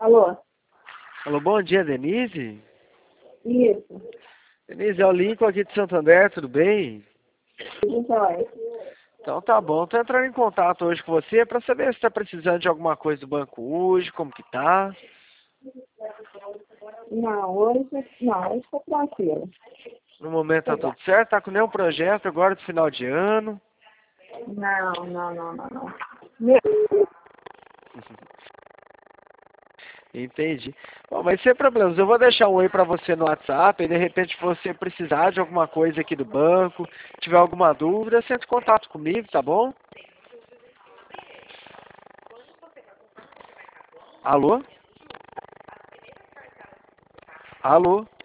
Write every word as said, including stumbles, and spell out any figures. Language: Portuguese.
Alô? Alô, bom dia, Denise. Isso. Denise, é o Lincoln aqui de Santander, tudo bem? Tudo jóia. Então tá bom, tô entrando em contato hoje com você para saber se está precisando de alguma coisa do banco hoje, como que tá. Não, hoje não, hoje tá tranquilo. No momento tá tudo certo, tá com nenhum projeto agora de final de ano. Não, não, não, não, não. Meu, Entendi. Bom, mas sem problemas, eu vou deixar um oi para você no WhatsApp e de repente você precisar de alguma coisa aqui do banco, tiver alguma dúvida, você entra em contato comigo, tá bom? Alô? Alô?